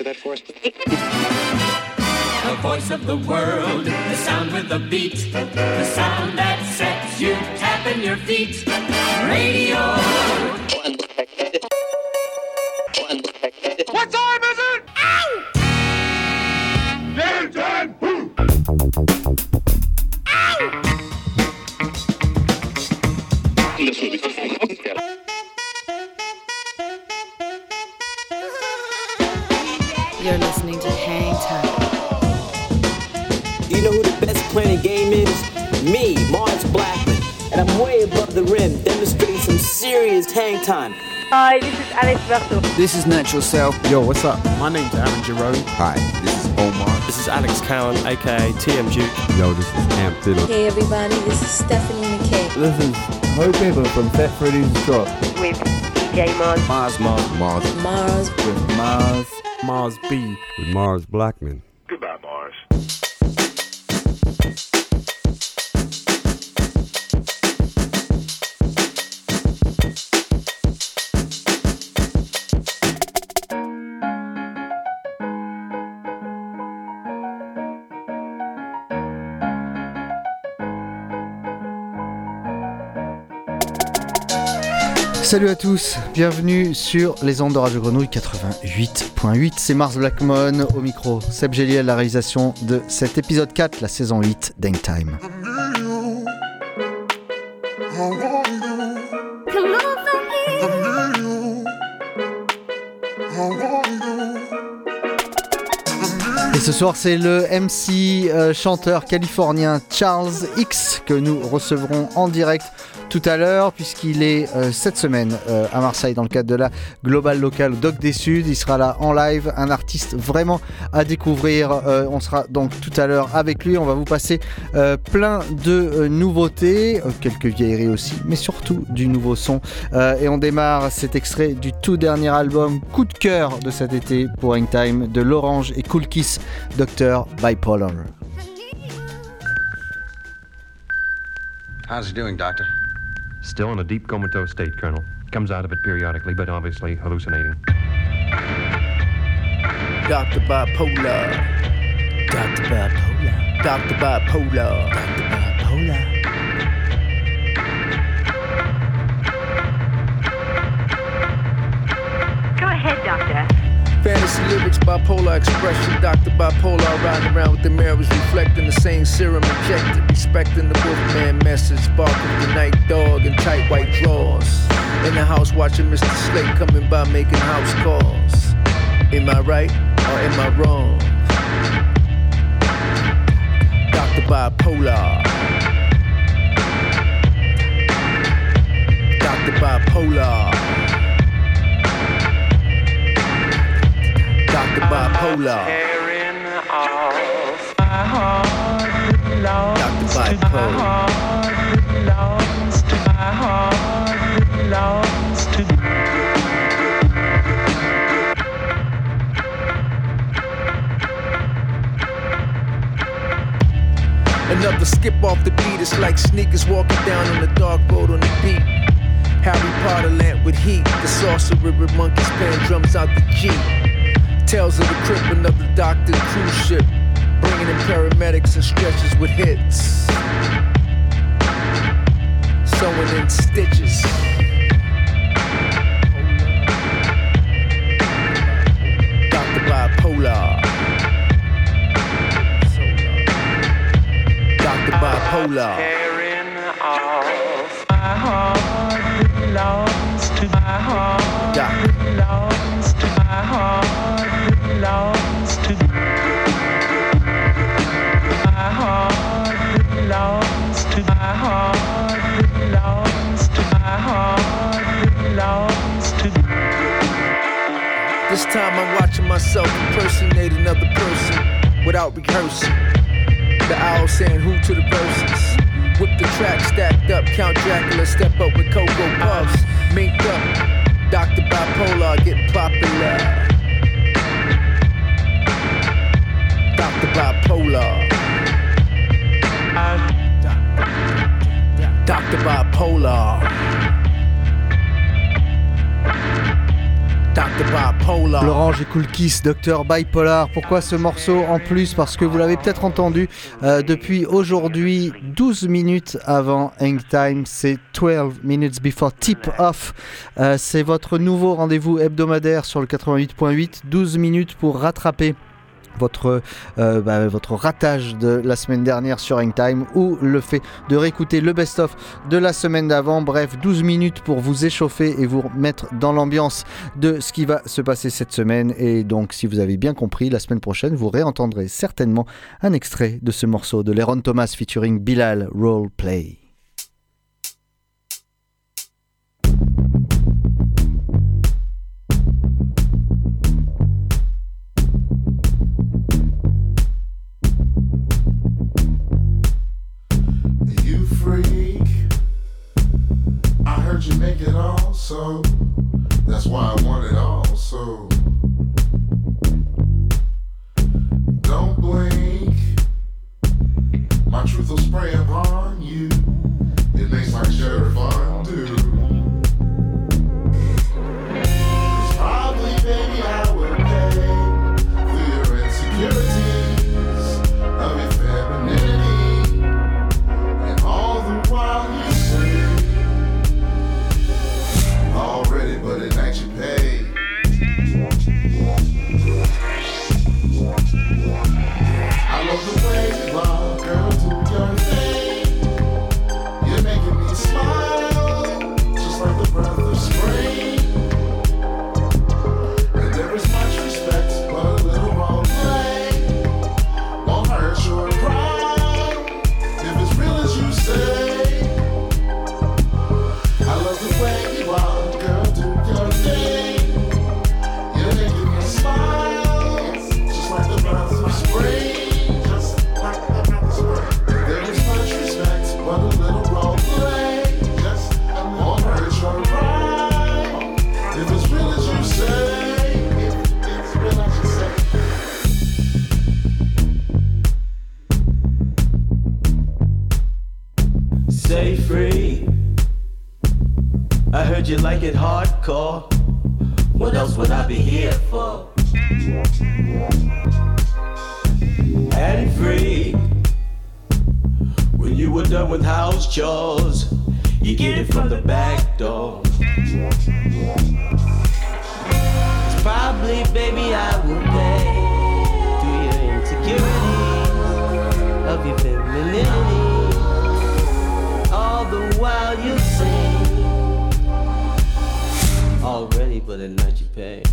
capture that for us? The voice of the world, the sound with the beat, the sound that sets you tapping your feet. Radio. What time is it? Ow! Game time! Ow! You're listening to Hang Time. Do you know who the best playing game is? Me, Mars Blackman. And I'm way above the rim, demonstrating some serious hang time. Hi, this is Alex Berto. This is Natural Self. Yo, what's up? My name's Aaron Jerome. Hi, this is Omar. This is Alex Cowan, aka TM Duke. Yo, this is Amp Dillon. Hey everybody, this is Stephanie McKay. This is Hope Ever from Fat Freddy's Drop. With DJ Mars. Mars. With Mars. Mars B. With Mars Blackman. Goodbye, Mars. Salut à tous, bienvenue sur les ondes de Radio Grenouille 88.8, c'est Mars Blackman au micro, Seb Géliel, la réalisation de cet épisode 4, la saison 8 d'Hangtime. Et ce soir c'est le MC chanteur californien Charles X que nous recevrons en direct tout à l'heure, puisqu'il est cette semaine à Marseille dans le cadre de la Global Local Doc des Suds. Il sera là en live, un artiste vraiment à découvrir. On sera donc tout à l'heure avec lui. On va vous passer plein de nouveautés, quelques vieilleries aussi, mais surtout du nouveau son. Et on démarre cet extrait du tout dernier album coup de cœur de cet été pour Hangtime de l'Orange et Cool Kiss, Dr. Bipolar. How's he doing, Doctor? Still in a deep comatose state, Colonel. Comes out of it periodically, but obviously hallucinating. Dr. Bipolar. Dr. Bipolar. Dr. Bipolar. Dr. Bipolar. Go ahead, Doctor. Fantasy lyrics, bipolar expression, Dr. Bipolar riding around with the mirrors reflecting the same serum injected, respecting the Wolfman message, barking the night dog in tight white drawers. In the house watching Mr. Slate coming by making house calls. Am I right or am I wrong? Dr. Bipolar. Dr. Bipolar. Dr. Bipolar. Dr. Bipolar. Another skip off the beat, it's like sneakers walking down on the dark road on the beat. Harry Potter lamp with heat, the sorcerer with monkeys playing drums out the Jeep. Tales of the Crypt, another doctor cruise ship, bringing in paramedics and stretchers with hits, sewing in stitches. Dr. Bipolar. Dr. Bipolar. This time I'm watching myself impersonate another person without rehearsing. The owl saying who to the verses. Whip the track stacked up, Count Dracula step up with Cocoa Puffs. Mink up, Dr. Bipolar getting popular. Dr. Bipolar. Dr. Bipolar. Dr. Bipolar. bipolar. L'Orange et Cool Kiss, Dr Bipolar. Pourquoi ce morceau en plus? Parce que vous l'avez peut-être entendu depuis aujourd'hui, 12 minutes avant Hang Time, c'est 12 minutes before tip off. C'est votre nouveau rendez-vous hebdomadaire sur le 88.8, 12 minutes pour rattraper votre ratage de la semaine dernière sur Hang Time ou le fait de réécouter le best-of de la semaine d'avant. Bref, 12 minutes pour vous échauffer et vous mettre dans l'ambiance de ce qui va se passer cette semaine. Et donc, si vous avez bien compris, la semaine prochaine, vous réentendrez certainement un extrait de ce morceau de Leron Thomas featuring Bilal, Roleplay. You make it all, so that's why I want it all, so don't blink. My truth will spray upon you. It makes my sheriff undo. It's probably, baby, I would pay for your insecurities of your femininity, and all the while you say already, but at night you pay. I love the way you love, girl, do your thing. You're making me smile, just like the breath of spring. And there is much respect, but a little role play won't hurt your pride if it's real as you say. I love the way you are. Say free. I heard you like it hardcore. What else would I be here for? And free. When you were done with house chores, you get it from the back door. It's probably, baby, I will pay to your insecurities of your femininity. All the while you sing already, but at night you pay.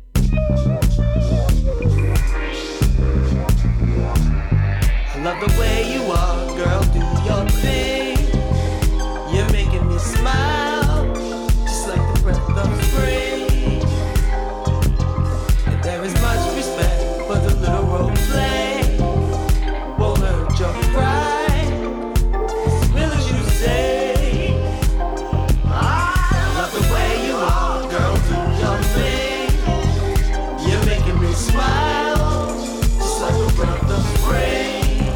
I love the way you are, girl, do your thing. You're making me smile, just like the breath of spring. And there is much respect for the little role play. Won't hurt your pride, as real as you say. I love the way you are, girl, do your thing. You're making me smile, just like the breath of spring.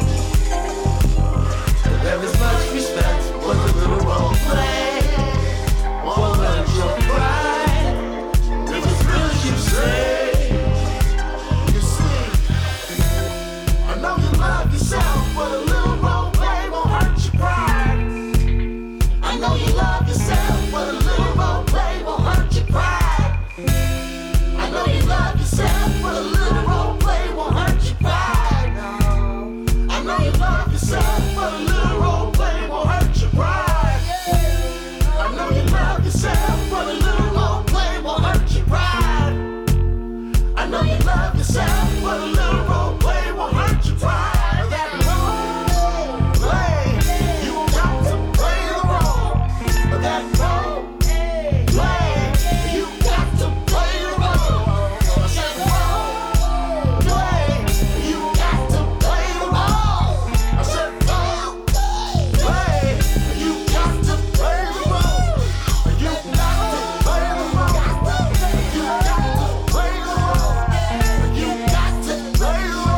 There is much respect for the little role play. Won't hurt your pride, if it's real as you say. You see, I know you love yourself, but a little role play won't hurt your pride. I know you love yourself, but a little role play won't hurt your pride. I know you love yourself, but a little role play won't hurt your pride. I know you love yourself, but a little role play won't hurt your pride. I know you love yourself, but a little role play won't hurt your pride. I know you love yourself, but a little role play won't hurt your pride. That role play, you got to play the role. That role play, you got to play the role. That role play, you got to play the role. I said role play, you got to play the role. You got to play the role. You got to play the role. You got to play the role.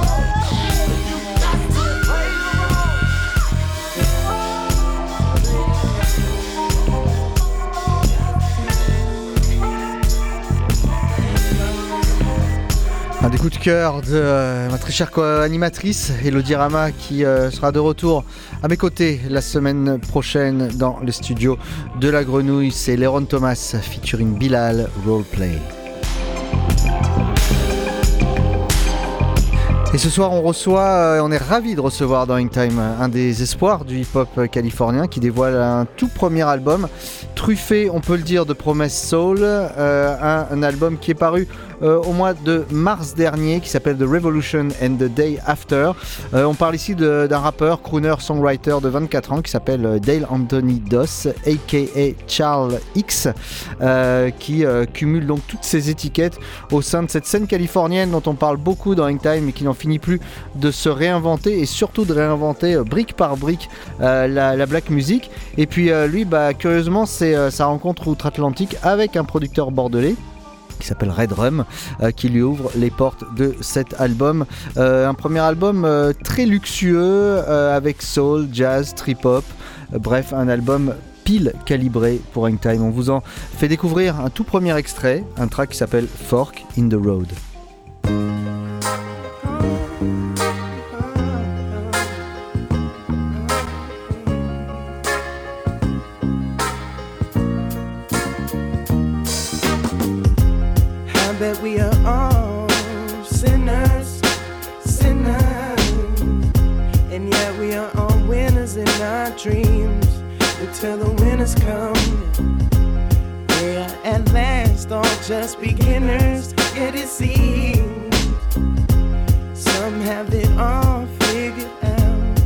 cœur de ma très chère co-animatrice Elodie Rama qui sera de retour à mes côtés la semaine prochaine dans le studio de La Grenouille. C'est Léron Thomas featuring Bilal, Roleplay. Et ce soir, on est ravis de recevoir dans Hangtime un des espoirs du hip-hop californien qui dévoile un tout premier album, truffé, on peut le dire, de promesses soul, un album qui est paru au mois de mars dernier, qui s'appelle The Revolution and the Day After. On parle ici d'un rappeur, crooner, songwriter de 24 ans qui s'appelle Dale Anthony Doss, a.k.a. Charles X, qui cumule donc toutes ces étiquettes au sein de cette scène californienne dont on parle beaucoup dans Hangtime et qui n'en finit plus de se réinventer et surtout de réinventer brique par brique la black music. Et puis lui, curieusement, c'est sa rencontre outre-Atlantique avec un producteur bordelais qui s'appelle Red Rum, qui lui ouvre les portes de cet album. Un premier album très luxueux, avec soul, jazz, trip-hop, bref, un album pile calibré pour Hangtime. On vous en fait découvrir un tout premier extrait, un track qui s'appelle Fork in the Road. That we are all sinners, and yet we are all winners in our dreams until the winners come. They are at last all just beginners, yet it seems some have it all figured out.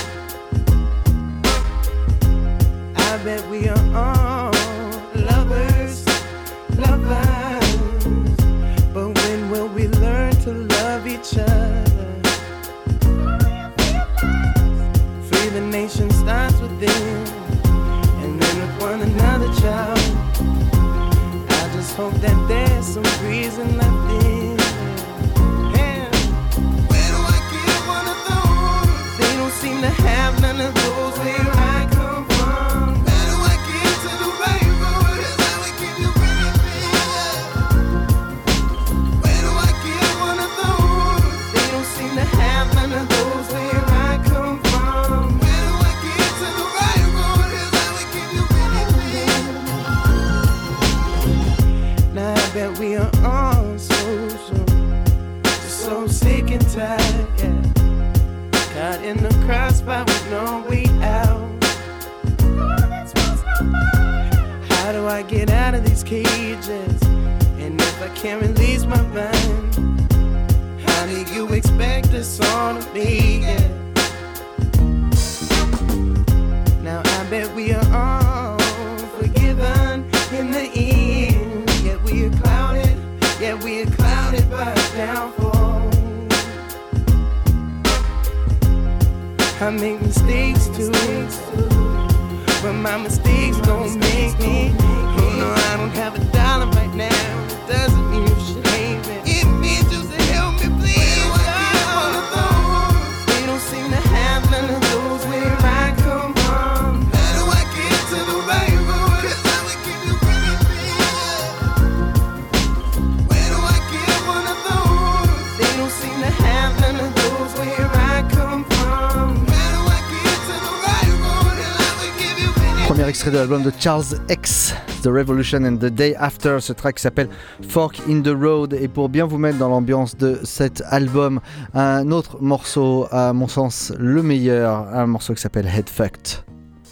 I bet we are all lovers. But when will we learn to love each other? Free the nation starts within, and then with one another, child. I just hope that there's some reason left in. Yeah. Where do I get one of those? They don't seem to have none of those where I come from. Where do I get to the right road? Is that we keep you bringing me up? Where do I get one of those? They don't seem to have none of those where I come from. Where do I get to the right road? Is that we keep you bringing me up? Now I bet we are all so sick and tired, yeah. Caught in the crossfire with no way out. How do I get out of these cages? And if I can't release my mind, how do you expect this all to be? Yeah. Now I bet we are all forgiven in the end. Yet we are clouded by downfall. I make mistakes too, but my mistakes don't make me. Oh no, I don't have $1 right now. It doesn't mean you should hate me. It means you should help me, please. They don't seem to have none of those where I come from. How do I get to the right road? 'Cause I would keep you bringing me up. Where do I get one of those? They don't seem to have none of those where I come from. Premier extrait de l'album de Charles X, The Revolution and the Day After. Ce track s'appelle Fork in the Road. Et pour bien vous mettre dans l'ambiance de cet album, un autre morceau, à mon sens le meilleur, un morceau qui s'appelle Head Fucked.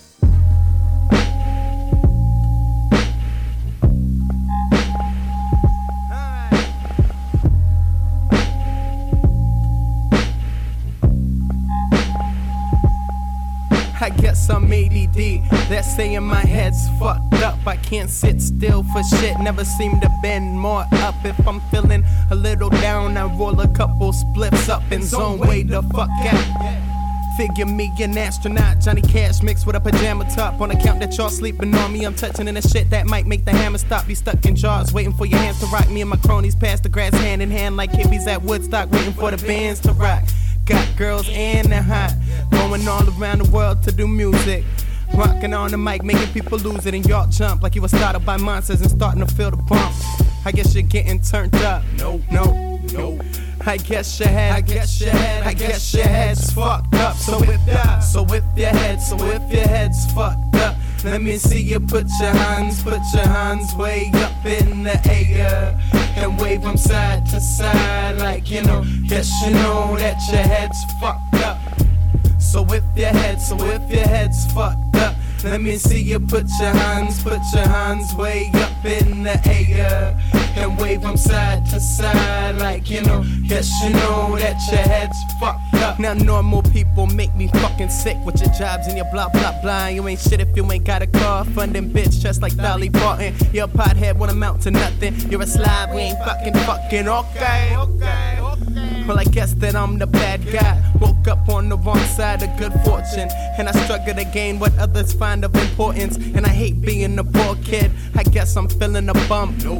I guess I'm ADD, that's saying my head's fucked up. I can't sit still for shit, never seem to bend more up. If I'm feeling a little down, I roll a couple spliffs up and zone way the fuck out. Figure me an astronaut, Johnny Cash mixed with a pajama top. On account that y'all sleeping on me, I'm touching in the shit that might make the hammer stop. Be stuck in jars, waiting for your hands to rock. Me and my cronies pass the grass hand in hand like hippies at Woodstock, waiting for the bands to rock. Got girls and they're hot, going all around the world to do music. Rocking on the mic, making people lose it, and y'all jump like you were started by monsters and starting to feel the bumps. I guess you're getting turned up. No. I guess your head's fucked up. So if your head's fucked up, let me see you put your hands way up in the air and wave them side to side like you know. Yes, you know that your head's fucked up. So if your head's fucked up, let me see you put your hands way up in the air and wave them side to side like you know. Yes, you know that your head's fucked up. Now normal people make me fucking sick with your jobs and your blah blah blah. You ain't shit if you ain't got a car, funding bitch just like Dolly Parton. You're a pothead, won't amount to nothing. You're a slob, we ain't fucking. Okay. Well, I guess that I'm the bad guy. Woke up on the wrong side of good fortune, and I struggle to gain what others find of importance. And I hate being a poor kid. I guess I'm feeling a bump. Nope.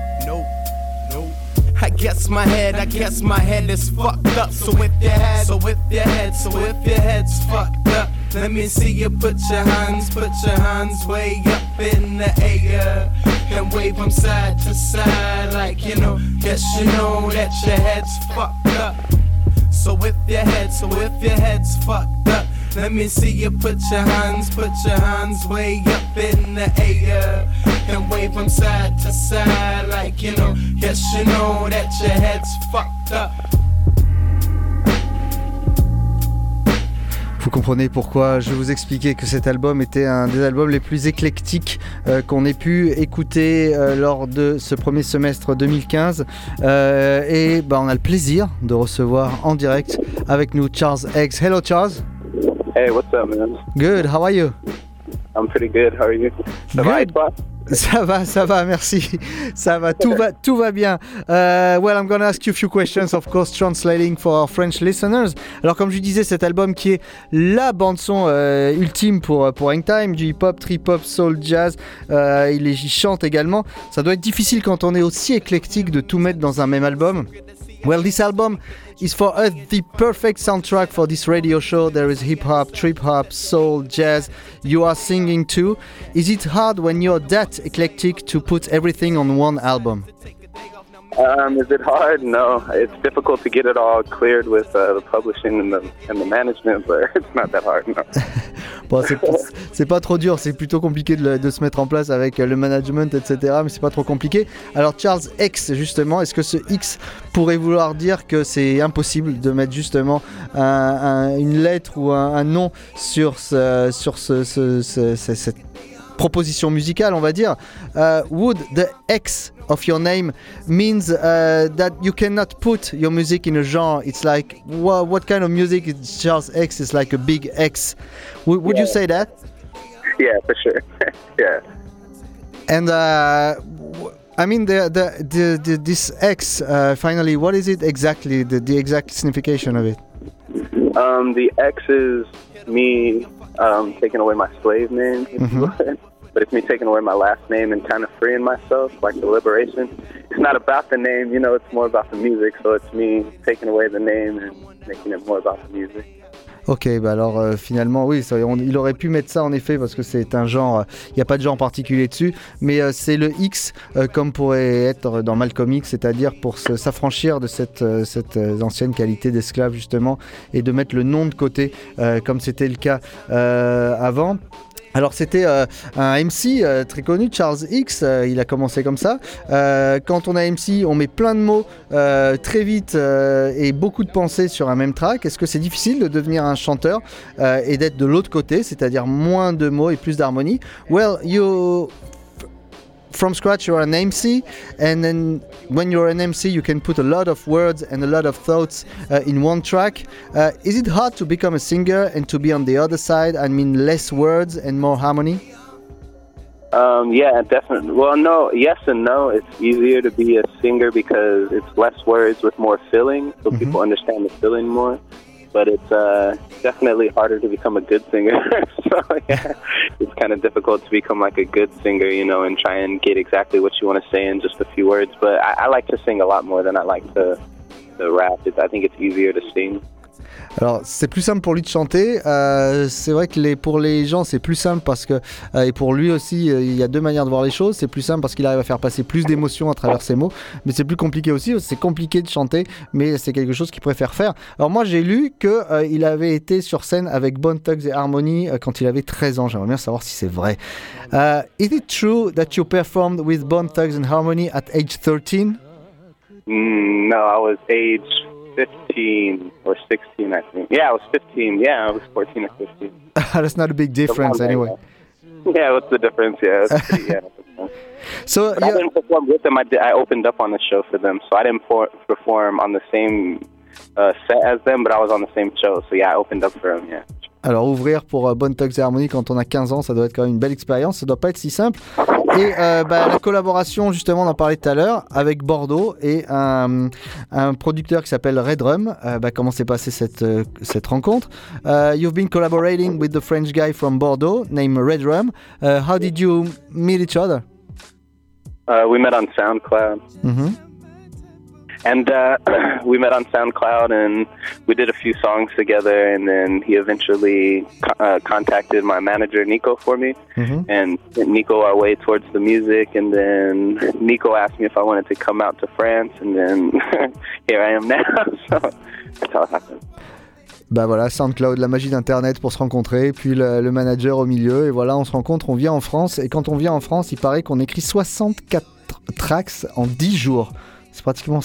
I guess my head is fucked up. So if your head's fucked up, let me see you put your hands way up in the air and wave them side to side like you know. Yes, you know that your head's fucked up. So if your head's fucked up, let me see you put your hands way up in the air and wave them side to side like you know. Yes, you know that your head's fucked up. Vous comprenez pourquoi je vous expliquais que cet album était un des albums les plus éclectiques qu'on ait pu écouter lors de ce premier semestre 2015. Et on a le plaisir de recevoir en direct avec nous Charles X. Hello Charles. Hey, what's up, man? Good, how are you? I'm pretty good, how are you? Good. Ça va, merci. Ça va, tout va bien. Well, I'm going to ask you a few questions, of course, translating for our French listeners. Alors, comme je disais, cet album qui est la bande-son ultime pour Hangtime, du hip-hop, trip-hop, soul, jazz, il chante également. Ça doit être difficile quand on est aussi éclectique de tout mettre dans un même album. Well, this album is for us the perfect soundtrack for this radio show. There is hip-hop, trip-hop, soul, jazz. You are singing too. Is it hard when you're that eclectic to put everything on one album? Is it hard? No, it's difficult to get it all cleared with the publishing and the management, but it's not that hard. No. Bon, c'est pas trop dur, c'est plutôt compliqué de se mettre en place avec le management, etc. Mais c'est pas trop compliqué. Alors Charles X, justement, est-ce que ce X pourrait vouloir dire que c'est impossible de mettre justement une lettre ou un nom sur cette proposition musicale, on va dire? Would the X of your name means that you cannot put your music in a genre? It's like, what kind of music is Charles X? It's like a big X. Would you say that? Yeah, for sure. Yeah. And I mean, this X, finally, what is it exactly? The exact signification of it? The X is me taking away my slave name, if you would. But it's me taking away my last name and kind of freeing myself, like the liberation. It's not about the name, you know, it's more about the music. So it's me taking away the name and making it more about the music. Ok, bah alors finalement oui, il aurait pu mettre ça en effet parce que c'est un genre, il n'y a pas de genre particulier dessus, mais c'est le X comme pourrait être dans Malcolm X, c'est-à-dire pour s'affranchir de cette ancienne qualité d'esclave justement et de mettre le nom de côté comme c'était le cas avant. Alors c'était un MC très connu, Charles X, il a commencé comme ça. Quand on a MC, on met plein de mots très vite et beaucoup de pensées sur un même track. Est-ce que c'est difficile de devenir un chanteur et d'être de l'autre côté, c'est-à-dire moins de mots et plus d'harmonie? Well, from scratch you're an MC, and then when you're an MC you can put a lot of words and a lot of thoughts in one track. Is it hard to become a singer and to be on the other side, I mean less words and more harmony? Yeah, definitely. Well, no, yes and no. It's easier to be a singer because it's less words with more feeling, so people understand the feeling more. But it's definitely harder to become a good singer. So yeah, it's kind of difficult to become like a good singer, you know, and try and get exactly what you want to say in just a few words. But I like to sing a lot more than I like to rap. I think it's easier to sing. Alors c'est plus simple pour lui de chanter, c'est vrai que pour les gens c'est plus simple parce que, et pour lui aussi il y a deux manières de voir les choses, c'est plus simple parce qu'il arrive à faire passer plus d'émotions à travers ses mots, mais c'est plus compliqué aussi, c'est compliqué de chanter, mais c'est quelque chose qu'il préfère faire. Alors moi j'ai lu qu'il avait été sur scène avec Bone Thugs-n-Harmony quand il avait 13 ans, j'aimerais bien savoir si c'est vrai. Is it true that you performed with Bone Thugs-n-Harmony at age 13? No, I was age 15 or 16, I think. Yeah, I was 15. Yeah, I was 14 or 15. That's not a big difference anyway. Yeah, what's the difference? Yeah, So I didn't perform with them. I opened up on the show for them, so I didn't perform on the same set as them, but I was on the same show. So yeah, I opened up for them. Yeah. Alors ouvrir pour Bone Thugs-n-Harmony quand on a 15 ans, ça doit être quand même une belle expérience, ça doit pas être si simple. Et la collaboration, justement, on en parlait tout à l'heure, avec Bordeaux et un producteur qui s'appelle Redrum. Comment s'est passée cette rencontre? You've been collaborating with the French guy from Bordeaux named Redrum. How did you meet each other? We met on SoundCloud. Mm-hmm. And we met on SoundCloud, and we did a few songs together, and then he eventually contacted my manager, Nico, for me, and sent Nico our way towards the music, and then Nico asked me if I wanted to come out to France, and then here I am now, so that's how it happened. Bah voilà, SoundCloud, la magie d'Internet pour se rencontrer, puis le manager au milieu, et voilà, on se rencontre, on vient en France, et quand on vient en France, il paraît qu'on écrit 64 tracks en 10 jours. C'est pratiquement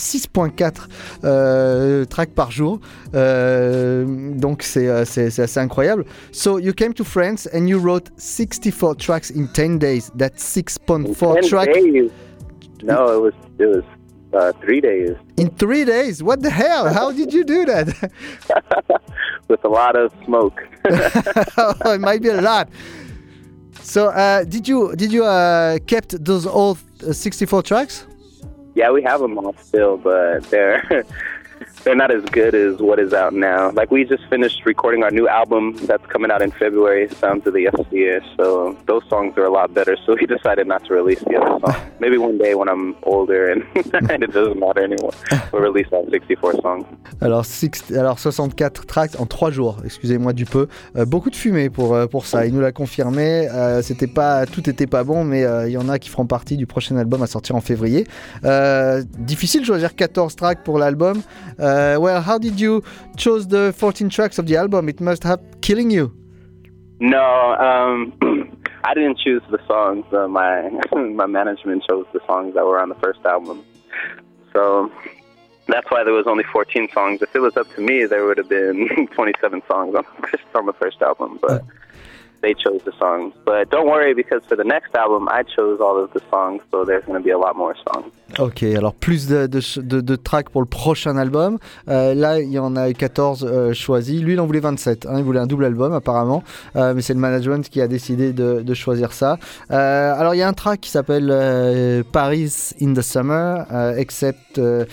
6.4 tracks par jour. Donc c'est assez incroyable. So you came to France and you wrote 64 tracks in 10 days. That's 6.4 tracks. No, it was 3 days. In 3 days? What the hell? How did you do that? With a lot of smoke. It might be a lot. So did you kept those old 64 tracks? Yeah, we have them all still, but they're not as good as what is out now. Like, we just finished recording our new album that's coming out in February, Sounds of the Yesteryear, so those songs are a lot better, so we decided not to release the other songs. Maybe one day when I'm older and it doesn't matter anymore, we'll release all 64 songs. Alors 64 tracks en 3 jours, excusez-moi du peu. Beaucoup de fumée pour ça, il nous l'a confirmé. Tout était pas bon, mais il y en a qui feront partie du prochain album à sortir en février. Difficile de choisir 14 tracks pour l'album. Well, how did you choose the 14 tracks of the album? It must have killing you. No, I didn't choose the songs. My management chose the songs that were on the first album. So that's why there was only 14 songs. If it was up to me, there would have been 27 songs on the first album. But they chose the songs. But don't worry, because for the next album, I chose all of the songs, so there's going to be a lot more songs. Ok, alors plus de tracks pour le prochain album. Là, il y en a 14 choisis. Lui, il en voulait 27. Il voulait un double album, apparemment. Mais c'est le management qui a décidé de choisir ça. Alors, il y a un track qui s'appelle Paris in the Summer, excepté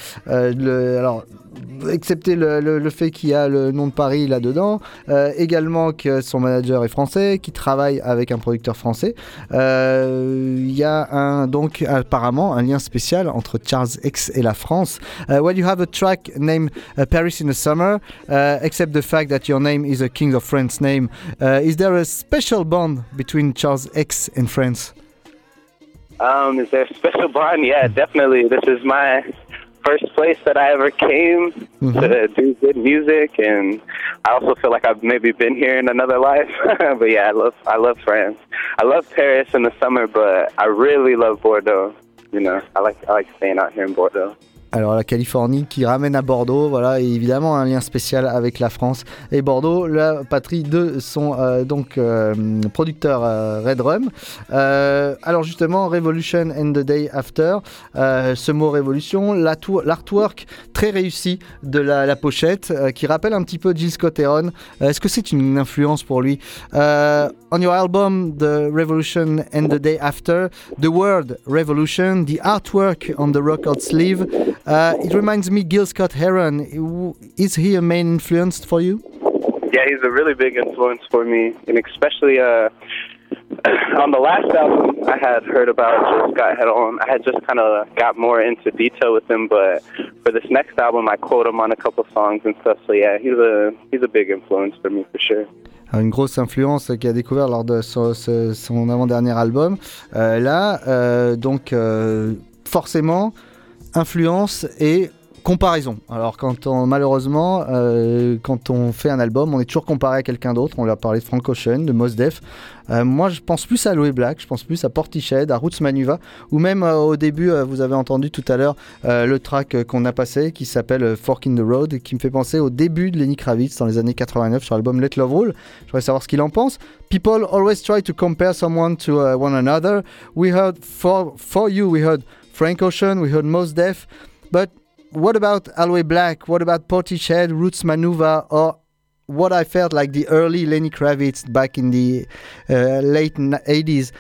le fait qu'il y a le nom de Paris là-dedans. Également que son manager est français, qui travaille avec un producteur français. Il y a donc apparemment un lien spécial entre Charles X et la France. Well, you have a track named Paris in the Summer, except the fact that your name is a King of France name. Is there a special bond between Charles X and France? Is there a special bond? Yeah, definitely. This is my first place that I ever came to do good music, and I also feel like I've maybe been here in another life. But yeah, I love France. I love Paris in the summer, but I really love Bordeaux. You know, I like staying out here in Bordeaux. Alors la Californie qui ramène à Bordeaux, voilà, et évidemment un lien spécial avec la France et Bordeaux, la patrie de son producteur Redrum. Alors justement, Revolution and the Day After, ce mot révolution, l'artwork très réussi de la pochette qui rappelle un petit peu Jill Scott-Heron. Est-ce que c'est une influence pour lui? On your album, The Revolution and the Day After, the word revolution, the artwork on the record sleeve, it reminds me Gil Scott-Heron. Is he a main influence for you? Yeah, he's a really big influence for me, and especially On the last album I had heard about Jill Scott Heron, I had just kind of got more into detail with him, but for this next album I quote him on a couple songs and stuff, so yeah, he's a big influence for me for sure. Une grosse influence qu'il a découvert lors de son avant-dernier album. Donc forcément, influence et comparaison. Alors malheureusement, quand on fait un album, on est toujours comparé à quelqu'un d'autre. On lui a parlé de Frank Ocean, de Mos Def. Moi, je pense plus à Aloe Blacc, je pense plus à Portishead, à Roots Manuva, ou même au début, vous avez entendu tout à l'heure le track qu'on a passé qui s'appelle Fork in the Road, qui me fait penser au début de Lenny Kravitz dans les années 89 sur l'album Let Love Rule. Je voudrais savoir ce qu'il en pense. People always try to compare someone to one another. We heard for you, we heard Frank Ocean, we heard Mos Def, but what about Aloe Blacc? What about Portishead, Roots Manuva, or what I felt like the early Lenny Kravitz back in the late 80s?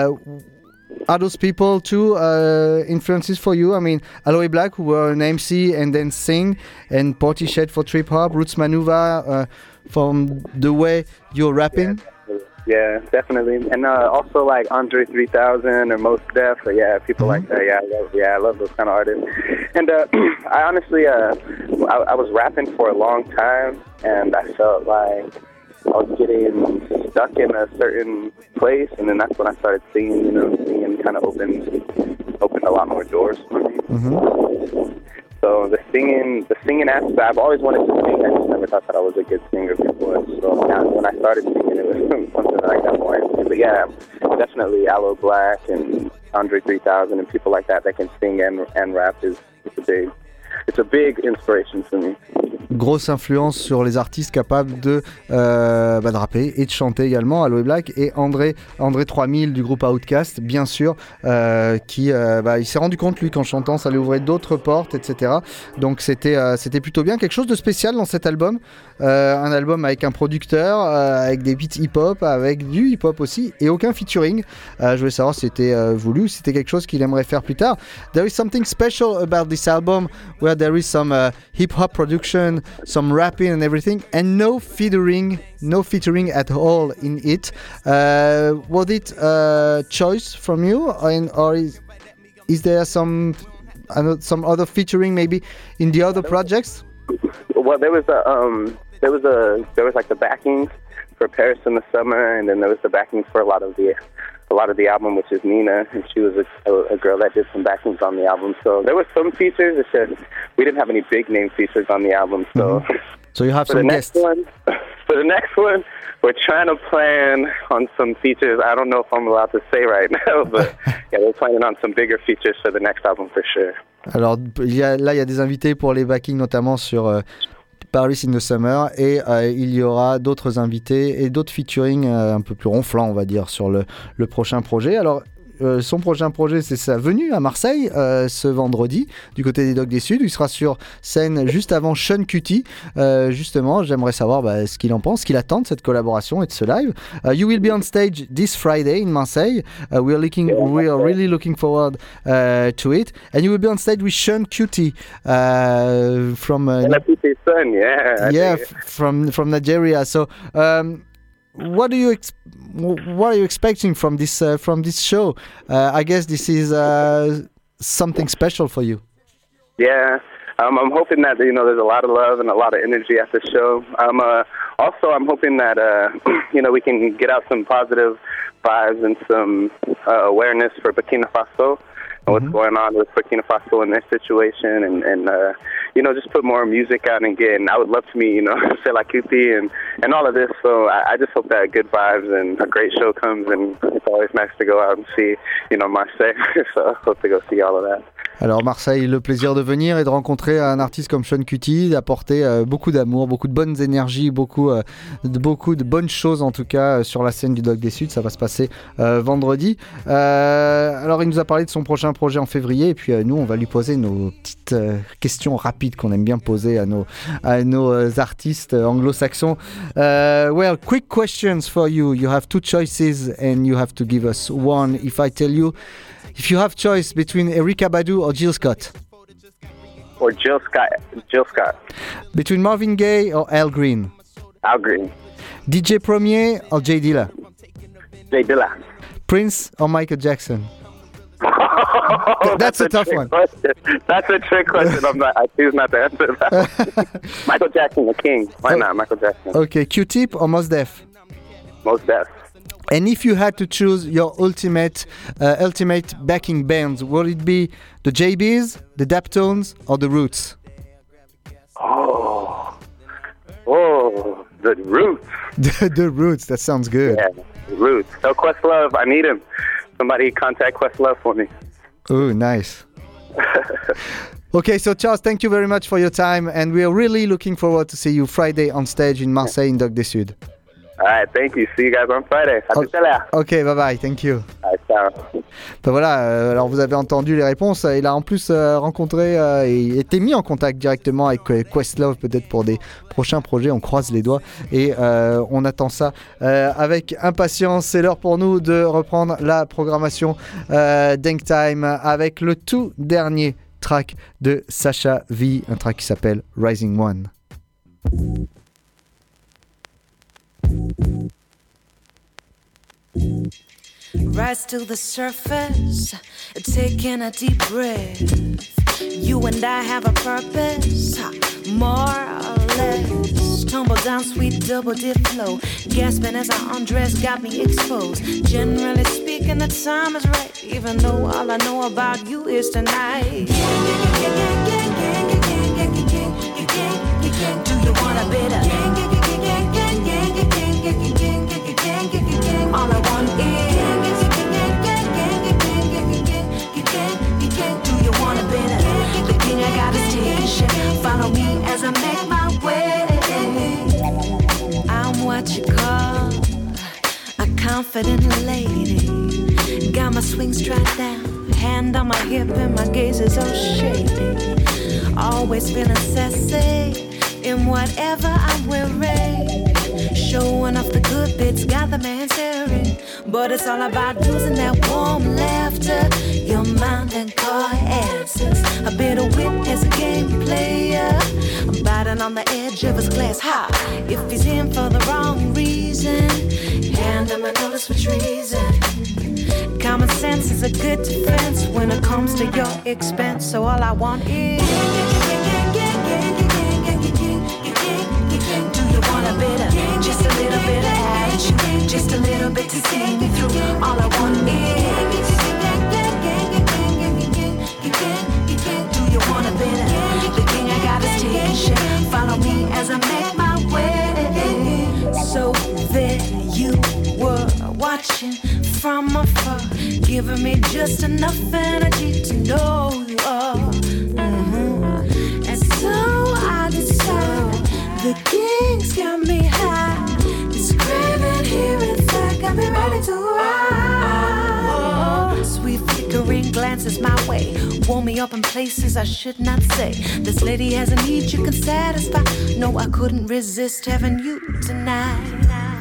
Are those people too influences for you? I mean, Aloe Blacc, who were an MC and then sing, and Portishead for trip hop, Roots Manuva from the way you're rapping? Yeah, definitely. And also like Andre 3000 or Mos Def, or people like that. I love those kind of artists. And I honestly, I was rapping for a long time, and I felt like I was getting stuck in a certain place, and then that's when I started singing. Singing kind of opened a lot more doors for me. Mm-hmm. So the singing aspect, I've always wanted to sing. I just never thought that I was a good singer before. So now when I started singing, it was something that I got more into. But yeah, definitely Aloe Blacc and Andre 3000 and people like that can sing and rap it's a big inspiration for me. Grosse influence sur les artistes capables de rapper et de chanter également. Aloe Blacc et André 3000 du groupe Outkast, bien sûr, qui il s'est rendu compte lui qu'en chantant ça lui ouvrait d'autres portes, etc. Donc c'était plutôt bien, quelque chose de spécial dans cet album, un album avec un producteur, avec des beats hip-hop, avec du hip-hop aussi et aucun featuring. Je voulais savoir si c'était voulu, si c'était quelque chose qu'il aimerait faire plus tard. There is something special about this album where there is some hip-hop production, some rapping and everything, and no featuring at all in it. Was it a choice from you, or is there some other featuring maybe in the other projects? Well, there was like the backing for Paris in the Summer, and then there was the backing for a lot of the album, which is Nina, and she was a girl that did some backings on the album. So there were some features. It's just we didn't have any big name features on the album. So, so you have some guests. For the next one, we're trying to plan on some features. I don't know if I'm allowed to say right now, but we're planning on some bigger features for the next album for sure. Alors il y a des invités pour les backings, notamment sur Paris in the Summer, et il y aura d'autres invités et d'autres featuring un peu plus ronflants, on va dire, sur le prochain projet. Alors son prochain projet, c'est sa venue à Marseille ce vendredi du côté des Docks des Suds. Il sera sur scène juste avant Sean Kuti. Justement, j'aimerais savoir ce qu'il en pense, ce qu'il attend de cette collaboration et de ce live. You will be on stage this Friday in Marseille. We are really looking forward to it. And you will be on stage with Sean Kuti from from Nigeria. So what are you expecting from this show? I guess this is something special for you. Yeah, I'm hoping that there's a lot of love and a lot of energy at the show. I'm hoping that we can get out some positive vibes and some awareness for Burkina Faso and what's going on with Burkina Faso and their situation, and just put more music out again. I would love to meet, Fela Kuti and all of this. So I just hope that good vibes and a great show comes, and it's always nice to go out and see, Marseille. So I hope to go see all of that. Alors Marseille, le plaisir de venir et de rencontrer un artiste comme Sean Kuti, d'apporter beaucoup d'amour, beaucoup de bonnes énergies, beaucoup de bonnes choses en tout cas sur la scène du Docks des Suds. Ça va se passer vendredi. Alors il nous a parlé de son prochain projet en février, et puis nous on va lui poser nos petites questions rapides qu'on aime bien poser à nos artistes anglo-saxons. Well, quick questions for you. You have two choices and you have to give us one. If I tell you, if you have choice between Erykah Badu or Jill Scott? Or Jill Scott. Between Marvin Gaye or Al Green? Al Green. DJ Premier or Jay Dilla? Jay Dilla. Prince or Michael Jackson? That's a tough one. Question. That's a trick question. I choose not to answer that one. Michael Jackson, the king. Why not Michael Jackson? Okay, Q-Tip or Mos Def? Mos Def. And if you had to choose your ultimate backing bands, would it be the JBs, the Daptones, or the Roots? Oh, the Roots. The Roots, that sounds good. Yeah, the Roots. So Questlove, I need him. Somebody contact Questlove for me. Oh, nice. Okay, so Charles, thank you very much for your time, and we are really looking forward to see you Friday on stage in Marseille in Doc des Sud. All right, thank you. See you guys on Friday. À tout à l'heure. Ok, bye bye, thank you. All right, ciao. Ben voilà, alors vous avez entendu les réponses. Il a en plus rencontré et été mis en contact directement avec Questlove, peut-être pour des prochains projets. On croise les doigts et on attend ça avec impatience. C'est l'heure pour nous de reprendre la programmation Denk Time avec le tout dernier track de Sasha V, un track qui s'appelle Rising One. Rise to the surface, taking a deep breath. You and I have a purpose, more or less. Tumble down, sweet double dip flow. Gasping as I undress, got me exposed. Generally speaking, the time is right, even though all I know about you is tonight. Do you want a bit of? All I want is. Do you want a bit of? The king I got is taking shit. Follow me as I make my way. I'm what you call a confident lady. Got my swing straight down, hand on my hip and my gaze is all shady. Always feeling sassy in whatever I'm wearing. Showing off the good bits, got the man staring. But it's all about using that warm laughter. Your mind and car answers. A bit of wit as a game player. I'm biting on the edge of his glass. Ha! If he's in for the wrong reason, hand him a notice for treason. Common sense is a good defense when it comes to your expense. So all I want is. A bit of, just a little bit of attitude, just a little bit to see me through. All I want is. Do you want a bit of? The king I got is taking shit. Follow me as I make my way. So there you were watching from afar, giving me just enough energy to know you are. And so I decided. The king's got me high. This craving here inside got me ready to ride. Sweet flickering glances my way, warm me up in places I should not say. This lady has a need you can satisfy. No, I couldn't resist having you tonight.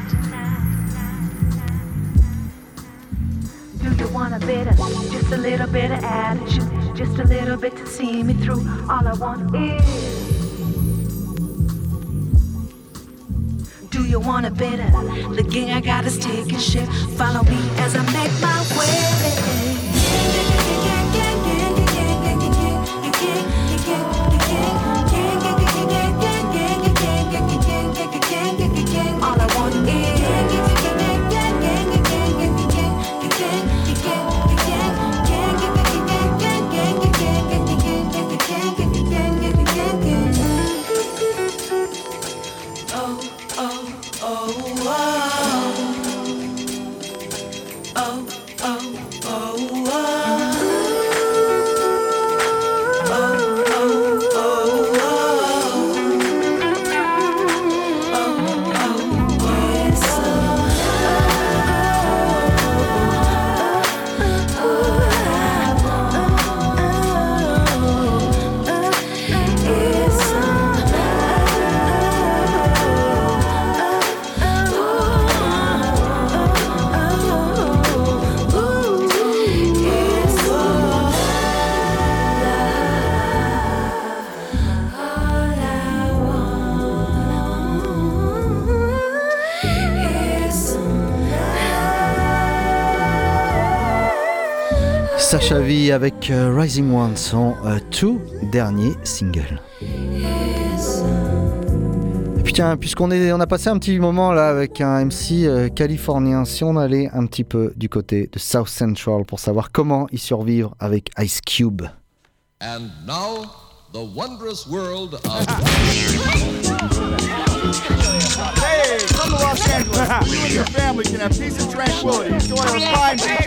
Do you want a bit of, just a little bit of attitude, just a little bit to see me through? All I want is. Do you want a bit of? The king I got is taking shit. Follow me as I make my way. All I want is. Oh, Sacha V avec Rising One, son tout dernier single. Et puis tiens, puisqu'on a passé un petit moment là avec un MC californien, si on allait un petit peu du côté de South Central pour savoir comment y survivre avec Ice Cube. And now, the wondrous world of... Hey, come to Los Angeles. You and your family can have peace and tranquility. Enjoy a fine day.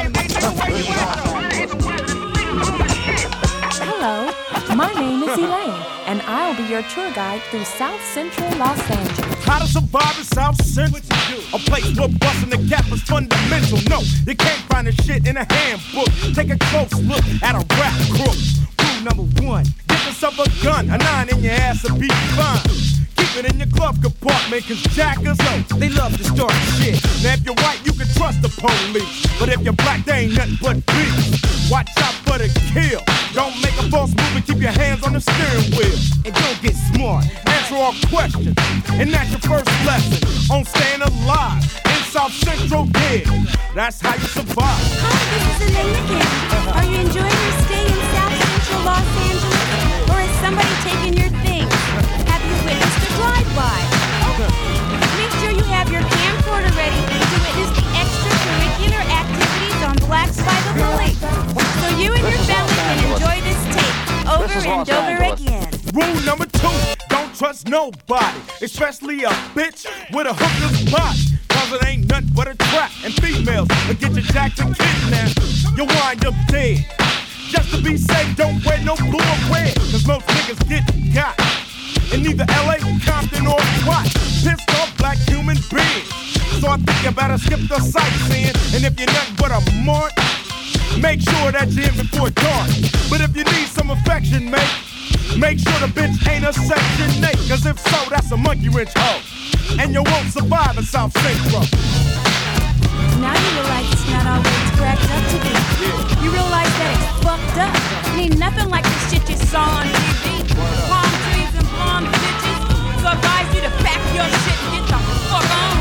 Hello, my name is Elaine, and I'll be your tour guide through South Central Los Angeles. How to survive in South Central? A place where busting the gap is fundamental. No, you can't find this shit in a handbook. Take a close look at a rap crook. Rule number 1, get yourself a gun. A 9 in your ass will be fine. Keep it in your glove compartment, cause jackers, they love to start shit. Now if you're white, you can trust the police. But if you're black, they ain't nothing but beef. Watch out for the kill. Don't make a false move and keep your hands on the steering wheel. And don't get smart, answer all questions. And that's your first lesson on staying alive in South Central Dead. That's how you survive. Hi, this is Elaine McKay. Are you enjoying your stay in South Central Los Angeles? Or is somebody taking your things? Have you witnessed a drive-by? Okay, make sure you have your camcorder ready to witness the extracurricular activities on Blacks by the Lake. So you and your family can enjoy this tape over and over again. Rule number 2, don't trust nobody, especially a bitch with a hooker's body. Cause it ain't nothing but a trap, and females will get you jacked and kidnapped. You'll wind up dead. Just to be safe, don't wear no blue or red, cause most niggas get got in either LA, Compton, or what? Pissed off black human beings. So I think you better skip the sightseeing. And if you're nothing but a mark, make sure that you're in before dark. But if you need some affection, mate, make sure the bitch ain't a Section 8. Cause if so, that's a monkey wrench hoe. And you won't survive in South Central. Now you realize it's not all what it's cracked up to be. You realize that it's fucked up. It ain't nothing like the shit you saw on TV. Palm trees and blonde bitches. So I advise you to pack your shit and get the fuck on.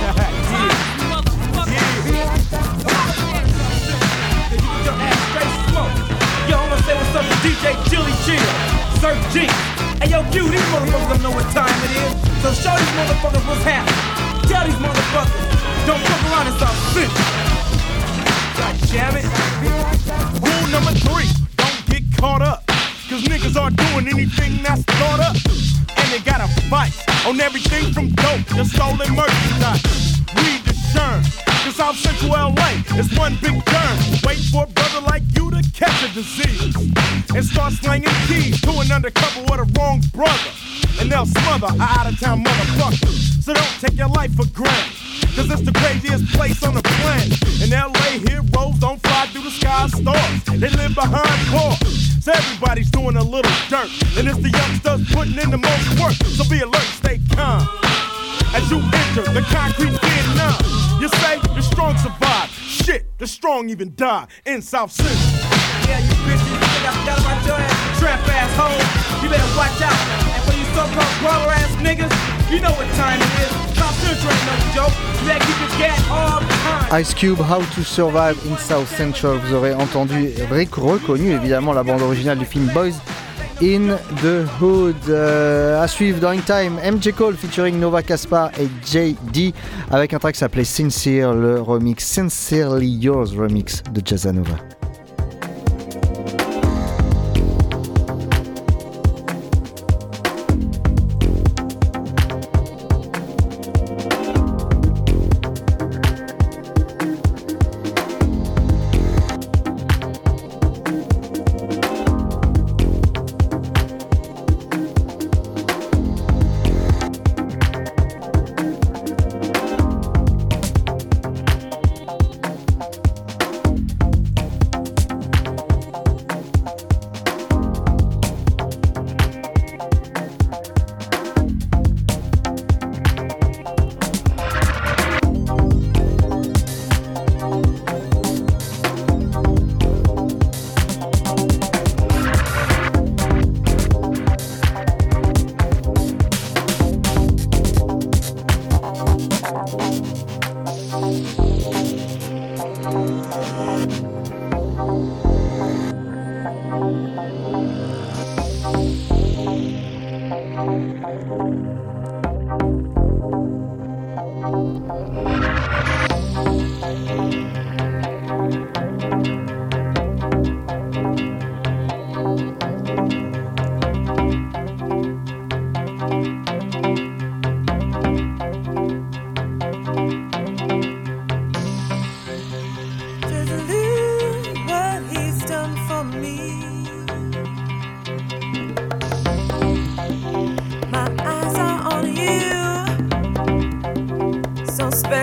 Yo, I'm gonna say what's up to DJ Chili Chill, Sir G. Hey yo, Q, these motherfuckers don't know what time it is. So show these motherfuckers what's happening. Tell these motherfuckers, don't fuck around in South Central. God damn it. Rule number 3, don't get caught up. Cause niggas aren't doing anything that's thought up. And they got a fight on everything from dope to stolen merchandise. Read the Sherm. Cause South Central LA is one big term. Wait for a brother like you to catch a disease and start slanging keys to an undercover with a wrong brother. And they'll smother a out-of-town motherfucker. So don't take your life for granted. Cause it's the craziest place on the planet. In LA, heroes don't fly through the sky stars. They live behind bars. So everybody's doing a little dirt. And it's the youngsters putting in the most work. So be alert, stay calm as you enter the concrete Vietnam. You say the strong survive. Shit, the strong even die in South Central. Yeah, you bitches, you think I forgot about your ass, trap ass hoes. You better watch out. And for you so-called brawler ass niggas, you know what time it is. South Central ain't no joke. You better keep your gat all the time. Ice Cube, How to Survive in South Central. Vous aurez entendu, reconnu évidemment la bande originale du film Boys in the Hood. À suivre dans In Time, MJ Cole featuring Nova Kaspar et JD avec un track qui s'appelait Sincere, le remix Sincerely Yours remix de Jazzanova.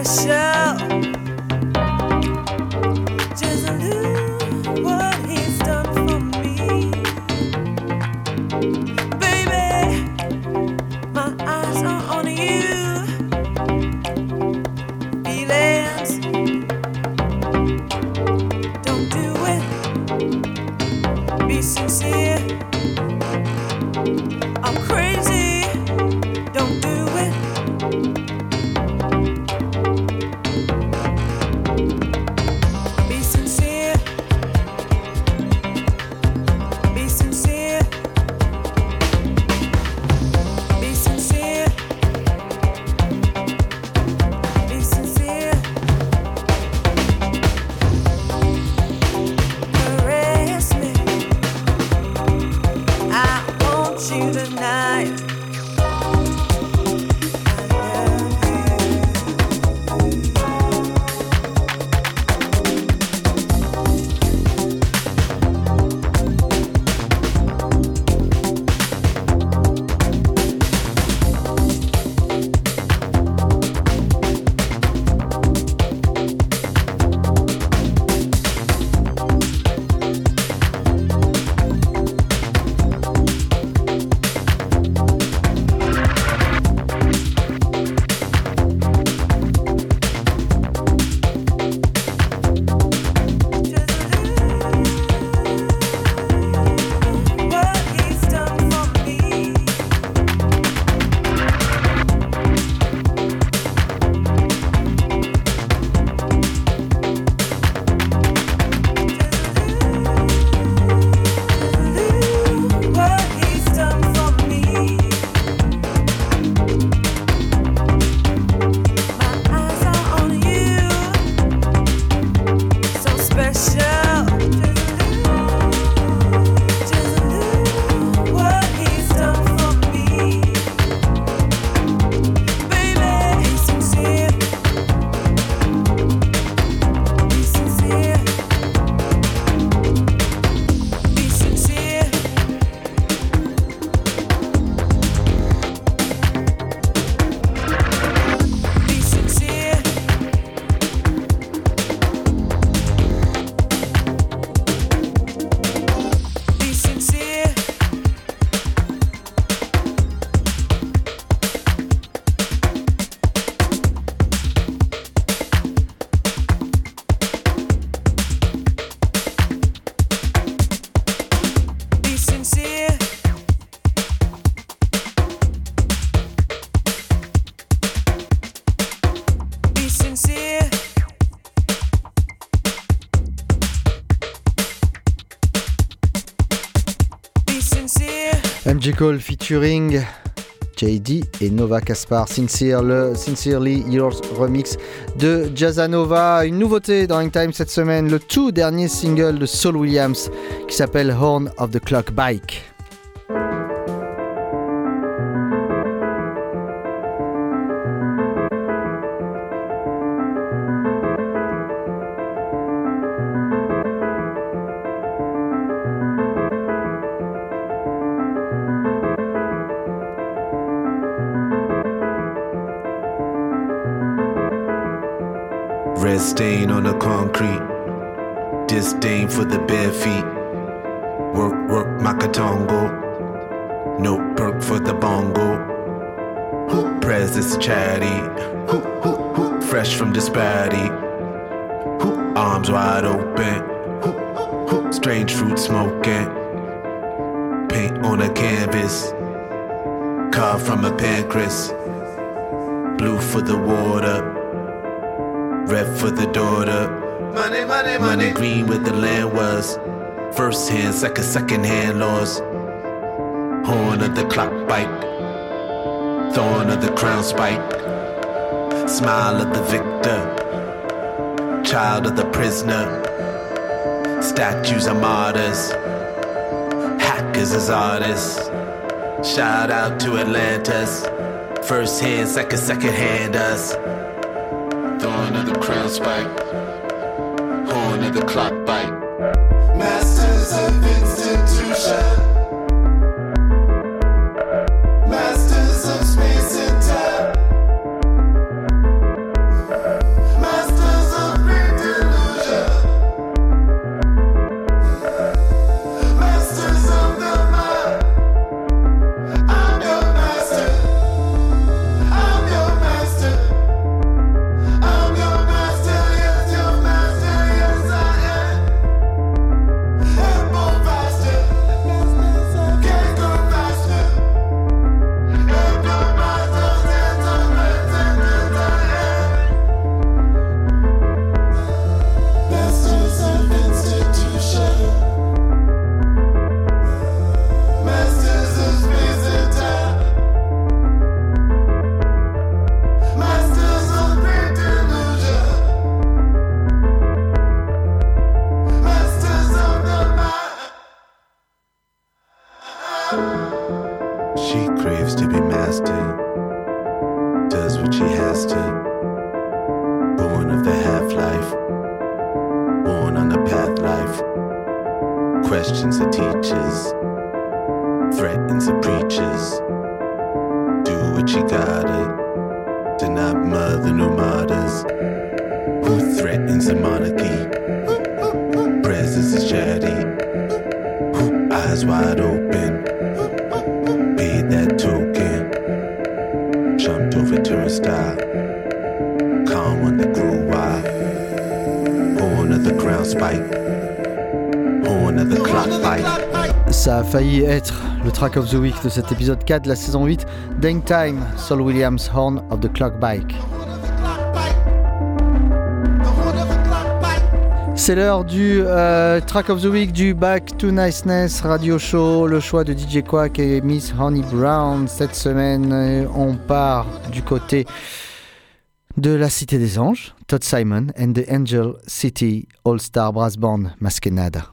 special. Just look what he's done for me. Baby, my eyes are on you. Feelings, don't do it. Be sincere. I'm crazy, don't do it. Be sincere. Be sincere. Be sincere. Be sincere. Caress me. I want you tonight. MJ Cole featuring JD et Nova Kaspar, Sincerely Yours remix de Jazzanova. Une nouveauté dans Hangtime cette semaine, le tout dernier single de Saul Williams qui s'appelle Horn of the Clock Bike. Red stain on the concrete, disdain for the bare feet. Work, work, Makatongo, no perk for the bongo. Who press this charity? Who fresh from disparity? Who arms wide open? Who strange fruit smoking? Paint on a canvas, carved from a pancreas. Blue for the water, red for the daughter. Money, money, money. Green where the land was. First hand, second hand laws. Horn of the clock bike, thorn of the crown spike. Smile of the victor, child of the prisoner. Statues are martyrs, hackers as artists. Shout out to Atlantis. First hand, second hand us. Thorn of the crown spike, horn of the clock bite. Masters of institution, masters of space and time. she has to. Born of the half-life, born on the path life. Questions the teachers, threatens the preachers. Do what you gotta, to not mother no martyrs. Who threatens the monarchy? Presence is charity. Who eyes wide open, paid that token. Jumped over turnstile, calm when the grew wild. Horn of the ground spike, horn of the clock bite. Ça a failli être le track of the week de cet épisode 4 de la saison 8. Dang Time, Saul Williams, Horn of the Clock Bike. C'est l'heure du track of the week du Back to Niceness Radio Show, le choix de DJ Quack et Miss Honey Brown. Cette semaine, on part du côté de la Cité des Anges, Todd Simon and the Angel City All-Star Brass Band Masquenada.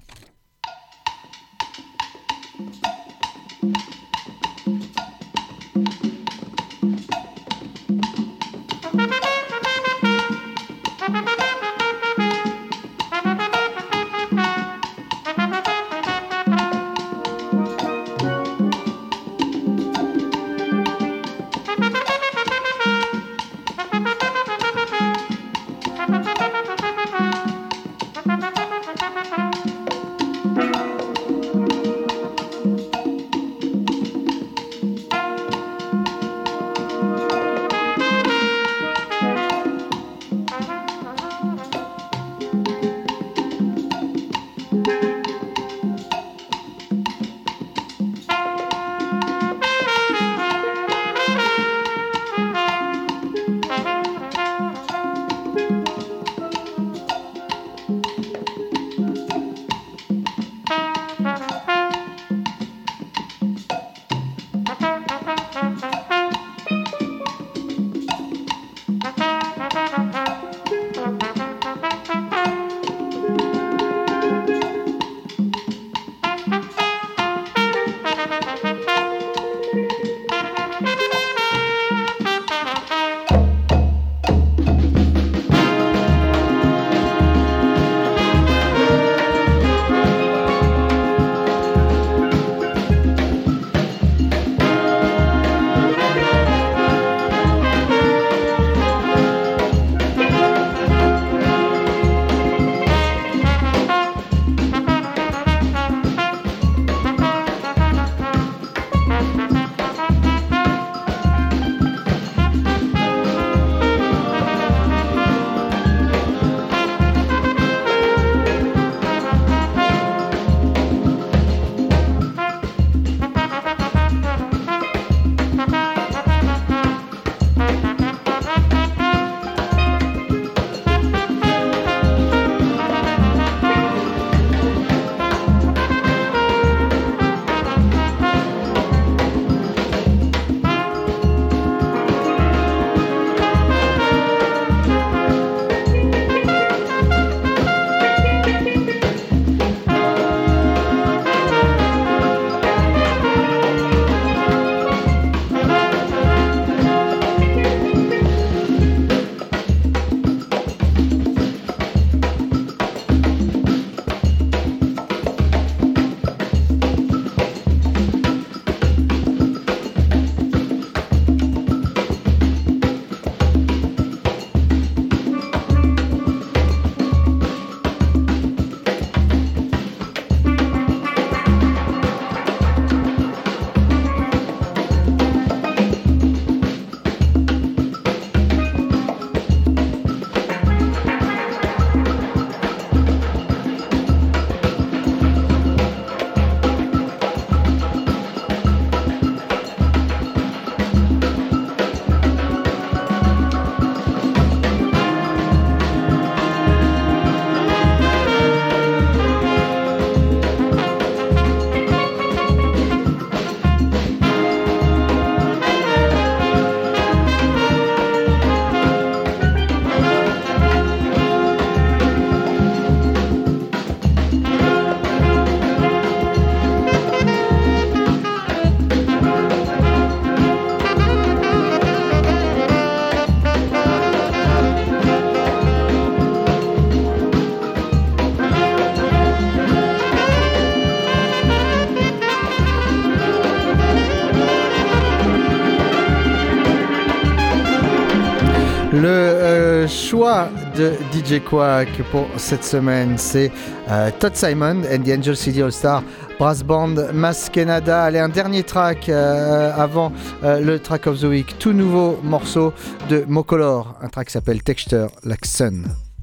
Le choix de DJ Quack pour cette semaine, c'est Todd Simon and the Angel City All Star Brass Band Mas Canada. Allez, un dernier track avant le track of the week. Tout nouveau morceau de Mocolor, un track qui s'appelle Texture Like Sun.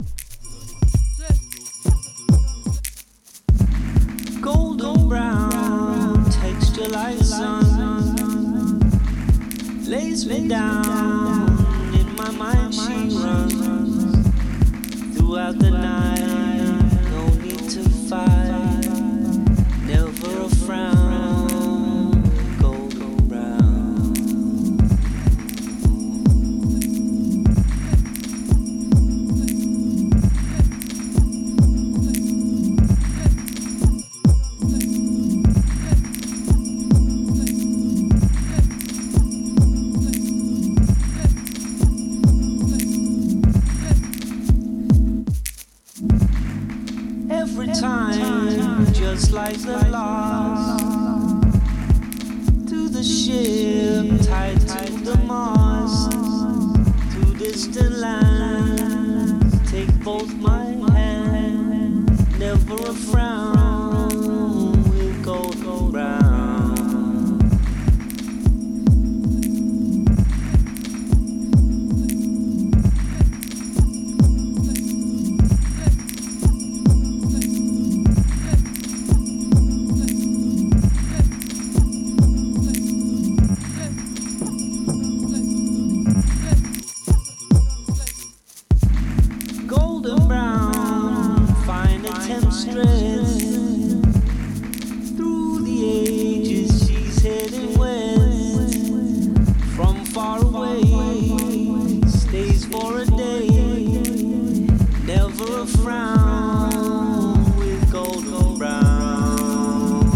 Golden brown, texture like sun, lays me down. In my mind she runs throughout the night. No need to fight, never a frown. Golden brown. Every time, just like the lost, to the ship tied to the mast, to distant lands, take both my hands, never a frown, with golden brown. Golden brown, fine and temptress. Through the ages, she's heading west. From far away, stays for a day. Never a frown, with golden brown.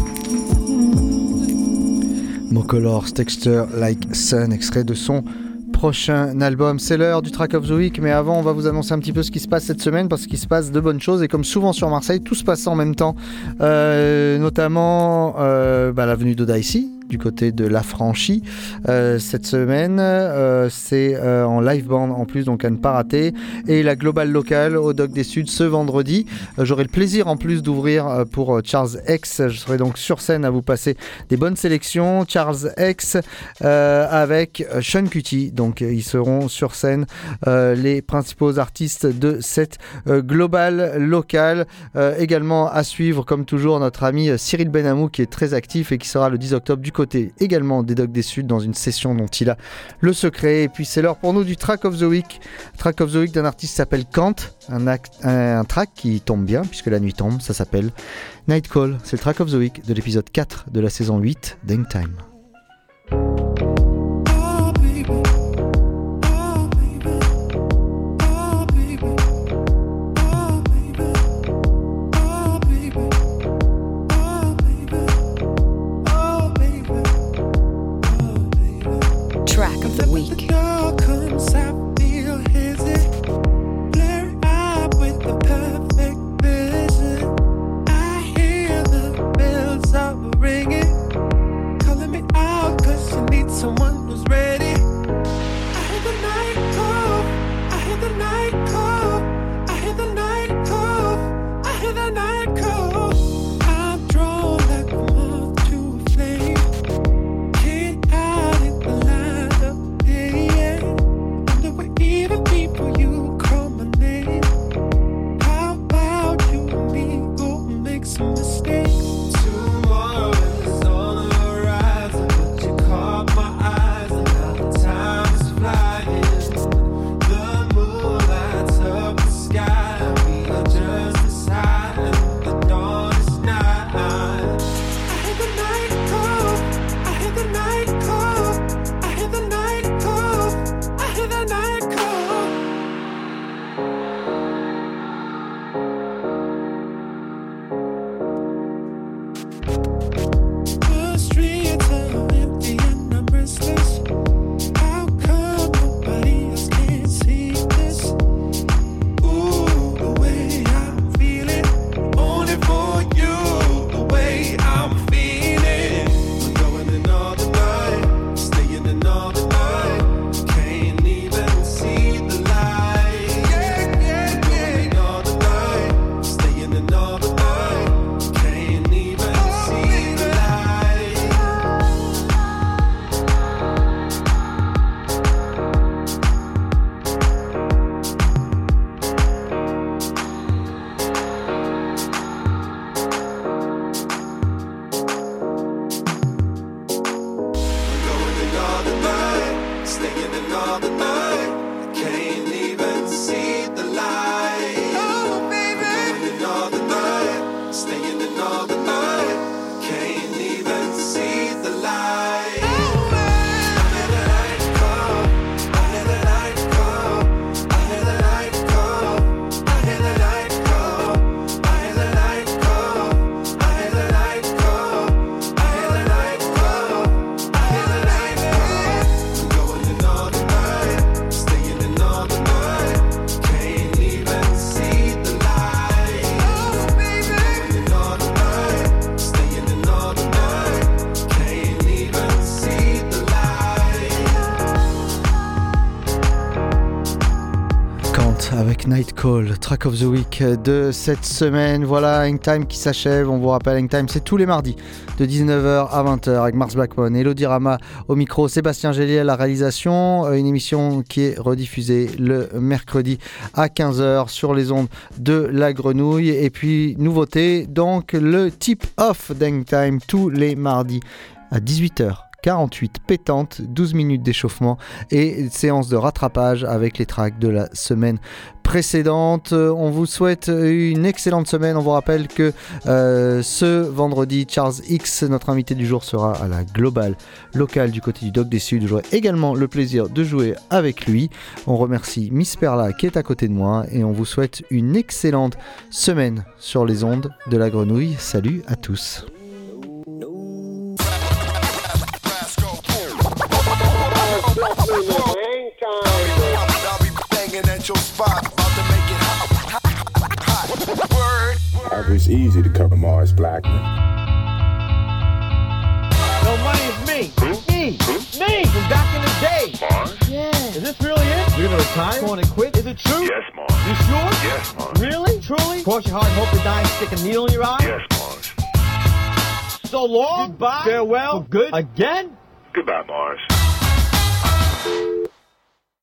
Mocolor's Texture Like Sun, extrait de son prochain album. C'est l'heure du Track of the Week, mais avant on va vous annoncer un petit peu ce qui se passe cette semaine, parce qu'il se passe de bonnes choses, et comme souvent sur Marseille, tout se passe en même temps, notamment la venue d'Odaïsi du côté de l'Affranchi cette semaine, c'est en live band en plus, donc à ne pas rater, et la globale locale au Doc des Suds ce vendredi. J'aurai le plaisir en plus d'ouvrir pour Charles X. Je serai donc sur scène à vous passer des bonnes sélections. Charles X avec Sean Cutie, donc ils seront sur scène, les principaux artistes de cette globale locale. Également à suivre comme toujours notre ami Cyril Benamou, qui est très actif et qui sera le 10 octobre du côté également des Docs des Suds dans une session dont il a le secret. Et puis c'est l'heure pour nous du Track of the Week. Track of the Week d'un artiste qui s'appelle Kant, un track qui tombe bien puisque la nuit tombe, ça s'appelle Night Call. C'est le Track of the Week de l'épisode 4 de la saison 8 d'Hang Time. Track of the week. Someone who's ready. all the night. I can't even see the light. Oh, baby. Going in all the night, staying in all the night. I can't even see the light. I hear the light call. I hear the light call. I hear the light call. I hear the light call. I hear the light call. I hear the light call. I hear the light call. I hear the light call. I'm going in all the night, staying in all the night. Can't even see the light. Oh, baby. Going in all the night, staying in all the night. Can't even see the light. Kant avec Night Call, track of the week de cette semaine. Voilà, Hangtime qui s'achève. On vous rappelle, Hangtime, c'est tous les mardis de 19h à 20h avec Mars Blackmon, Elodie Rama au micro, Sébastien Gélier à la réalisation. Une émission qui est rediffusée le mercredi à 15h sur les ondes de la Grenouille. Et puis, nouveauté, donc le tip-off d'Hangtime tous les mardis à 18h48 pétante, 12 minutes d'échauffement et séance de rattrapage avec les tracks de la semaine précédente. On vous souhaite une excellente semaine. On vous rappelle que ce vendredi, Charles X, notre invité du jour, sera à la Globale locale du côté du Dock des Suds. J'aurai également le plaisir de jouer avec lui. On remercie Miss Perla qui est à côté de moi et on vous souhaite une excellente semaine sur les ondes de la Grenouille. Salut à tous. It's easy to cover Mars Blackman. No, money is me. Me from back in the day. Mars? Yeah. Is this really it? You're gonna retire? Going to quit? Is it true? Yes, Mars. You sure? Yes, Mars. Really? Truly? Cross your heart and hope to die and stick a needle in your eye? Yes, Mars. So long. Goodbye. Farewell. For good. Again? Goodbye, Mars.